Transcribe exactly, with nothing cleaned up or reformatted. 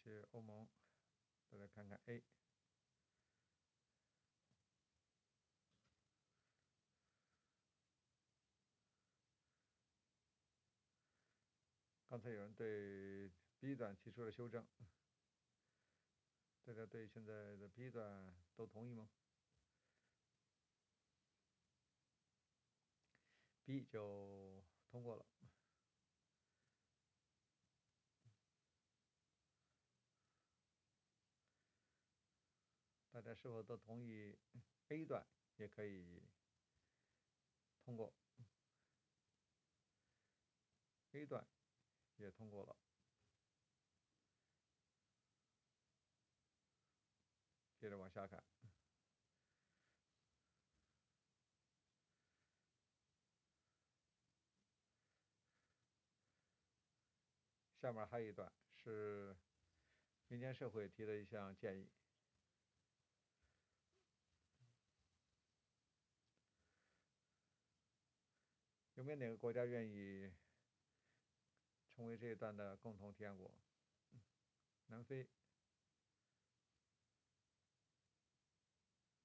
写欧盟，再来看看 A。刚才有人对 B 段提出了修正，大家对现在的 B 段都同意吗？ B 就通过了。大家是否都同意 A 段也可以通过？ A 段也通过了。接着往下看，下面还有一段是民间社会提的一项建议。有没有哪个国家愿意成为这一段的共同提案国？南非、